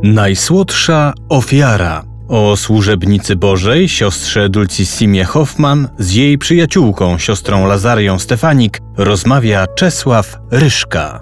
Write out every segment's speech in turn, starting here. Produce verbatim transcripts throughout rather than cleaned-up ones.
Najsłodsza ofiara. O służebnicy Bożej, siostrze Dulcissimie Hoffman, z jej przyjaciółką, siostrą Lazarią Stefanik, rozmawia Czesław Ryszka.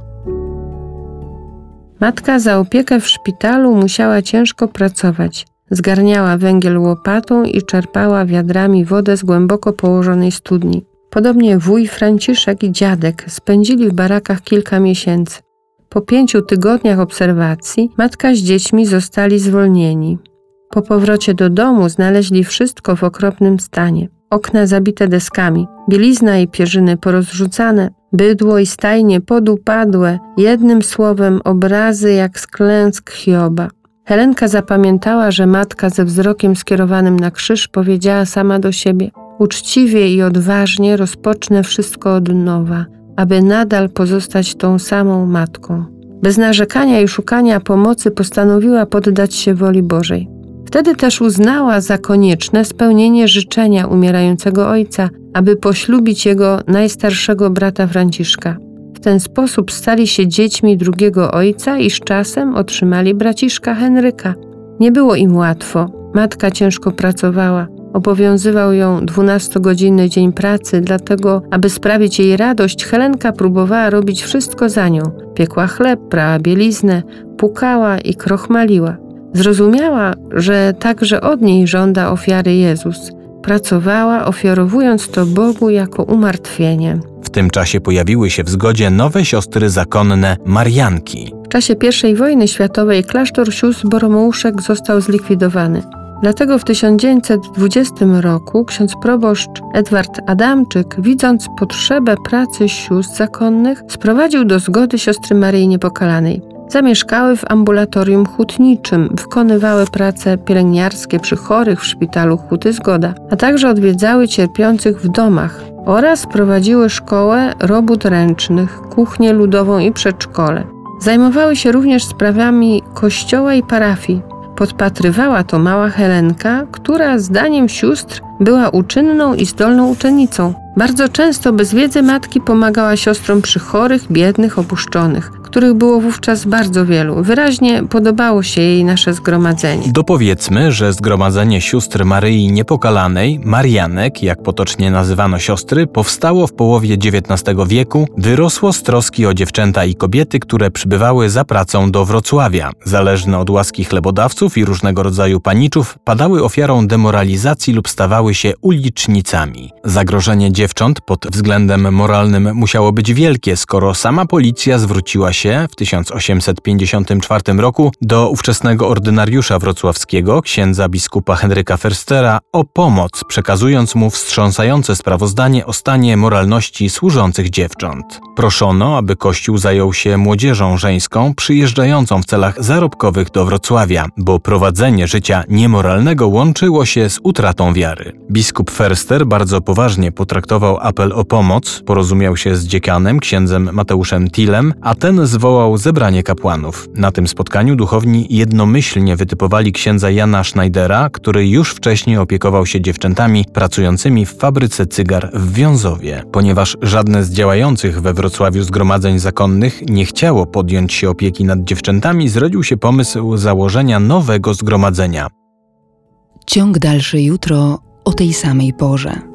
Matka za opiekę w szpitalu musiała ciężko pracować. Zgarniała węgiel łopatą i czerpała wiadrami wodę z głęboko położonej studni. Podobnie wuj Franciszek i dziadek spędzili w barakach kilka miesięcy. Po pięciu tygodniach obserwacji matka z dziećmi zostali zwolnieni. Po powrocie do domu znaleźli wszystko w okropnym stanie. Okna zabite deskami, bielizna i pierzyny porozrzucane, bydło i stajnie podupadłe, jednym słowem obrazy jak z klęsk Hioba. Helenka zapamiętała, że matka ze wzrokiem skierowanym na krzyż powiedziała sama do siebie: uczciwie i odważnie rozpocznę wszystko od nowa, aby nadal pozostać tą samą matką. Bez narzekania i szukania pomocy postanowiła poddać się woli Bożej. Wtedy też uznała za konieczne spełnienie życzenia umierającego ojca, aby poślubić jego najstarszego brata Franciszka. W ten sposób stali się dziećmi drugiego ojca i z czasem otrzymali braciszka Henryka. Nie było im łatwo. Matka ciężko pracowała. Obowiązywał ją dwunastogodzinny dzień pracy, dlatego, aby sprawić jej radość, Helenka próbowała robić wszystko za nią. Piekła chleb, prała bieliznę, pukała i krochmaliła. Zrozumiała, że także od niej żąda ofiary Jezus. Pracowała, ofiarowując to Bogu jako umartwienie. W tym czasie pojawiły się w Zgodzie nowe siostry zakonne Marianki. W czasie pierwszej wojny światowej klasztor sióstr Boromouszek został zlikwidowany. Dlatego w tysiąc dziewięćset dwudziestym roku ksiądz proboszcz Edward Adamczyk, widząc potrzebę pracy sióstr zakonnych, sprowadził do Zgody siostry Maryi Niepokalanej. Zamieszkały w ambulatorium hutniczym, wykonywały prace pielęgniarskie przy chorych w szpitalu Huty Zgoda, a także odwiedzały cierpiących w domach oraz prowadziły szkołę robót ręcznych, kuchnię ludową i przedszkole. Zajmowały się również sprawami kościoła i parafii. Podpatrywała to mała Helenka, która zdaniem sióstr była uczynną i zdolną uczennicą. Bardzo często bez wiedzy matki pomagała siostrom przy chorych, biednych, opuszczonych, których było wówczas bardzo wielu. Wyraźnie podobało się jej nasze zgromadzenie. Dopowiedzmy, że Zgromadzenie Sióstr Maryi Niepokalanej, Marianek, jak potocznie nazywano siostry, powstało w połowie dziewiętnastego wieku, wyrosło z troski o dziewczęta i kobiety, które przybywały za pracą do Wrocławia. Zależne od łaski chlebodawców i różnego rodzaju paniczów, padały ofiarą demoralizacji lub stawały się ulicznicami. Zagrożenie dziewcząt pod względem moralnym musiało być wielkie, skoro sama policja zwróciła się w tysiąc osiemset pięćdziesiątym czwartym roku do ówczesnego ordynariusza wrocławskiego, księdza biskupa Henryka Förstera, o pomoc, przekazując mu wstrząsające sprawozdanie o stanie moralności służących dziewcząt. Proszono, aby Kościół zajął się młodzieżą żeńską przyjeżdżającą w celach zarobkowych do Wrocławia, bo prowadzenie życia niemoralnego łączyło się z utratą wiary. Biskup Förster bardzo poważnie potraktował apel o pomoc, porozumiał się z dziekanem, księdzem Mateuszem Tilem, a ten zwołał zebranie kapłanów. Na tym spotkaniu duchowni jednomyślnie wytypowali księdza Jana Schneidera, który już wcześniej opiekował się dziewczętami pracującymi w fabryce cygar w Wiązowie. Ponieważ żadne z działających we Wrocławiu zgromadzeń zakonnych nie chciało podjąć się opieki nad dziewczętami, zrodził się pomysł założenia nowego zgromadzenia. Ciąg dalszy jutro o tej samej porze.